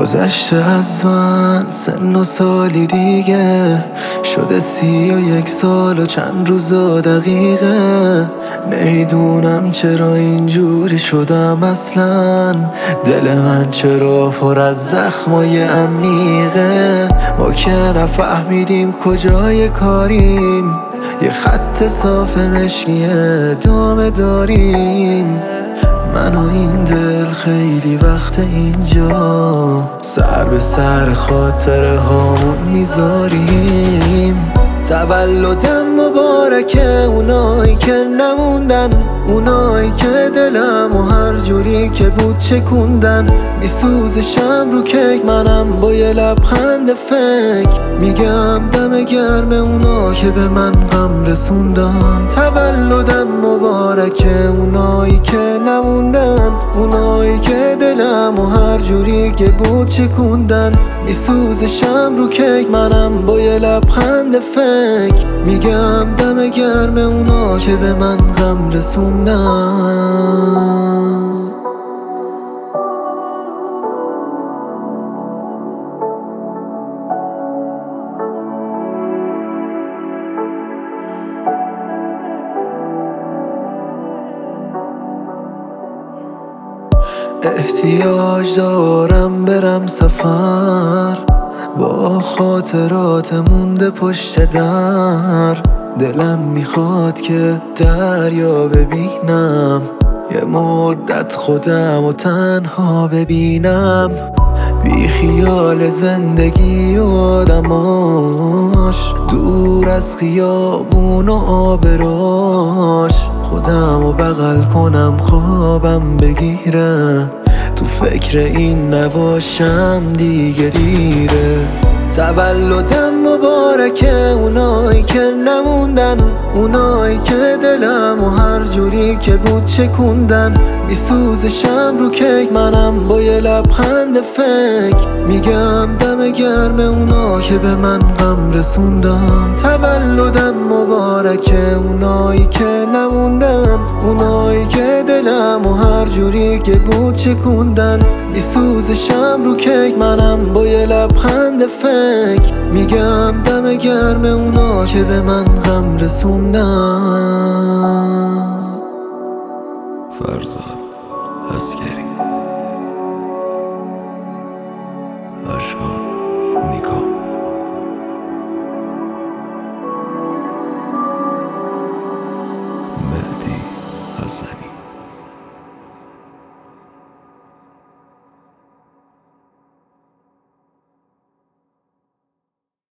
گذشته از من سن و سالی دیگه، شده 31 سال و چند روز و دقیقه. نمیدونم چرا اینجوری شدم اصلا، دل من چرا پر از زخمای عمیقه. ما که نفهمیدیم کجای کاریم، یه خط صاف مشکیه دامه داریم. من و این دل خیلی وقت اینجا سر به سر خاطره هامون میذاریم. تولدم مبارکه اونایی که نموندن، اونایی که دلم و هر جوری که بود چکوندن. میسوزشم رو کیک منم با یه لبخند فکر، میگم دم گرم اونا که به من غم رسوندن. تولدم مبارکه اونایی که نموندن، اونایی که دلم و هر جوری که بود چکوندن. میسوزشم رو کیک منم با یه لبخند فکر، میگم دم گرم اونا که به من غم رسوندن. احتیاج دارم برم سفر، با خاطرات مونده پشت در. دلم میخواد که دریا ببینم، یه مدت خودم و تنها ببینم. بی خیال زندگی و آدماش، دور از خیابون و آبراش. خودم و بغل کنم خوابم بگیره، تو فکر این نباشم دیگه دیره. تولدم مبارکه اونایی که نموندن، اونایی که دلم و هر جوری که بود چکوندن. میسوزشم رو کیک منم با یه لبخند فکر، میگم دم گرم اونا که به من غم رسوندن. تولدم مبارکه اونایی که نموندن، اونایی که دلم و هر جوری که بود چکوندن. میسوزشم رو کیک منم با یه لبخند فکر، میگم دم گرم اونا که به من غم رسوندن. فرزاد عسکری، اشکان نیکا، مهدی حسنی.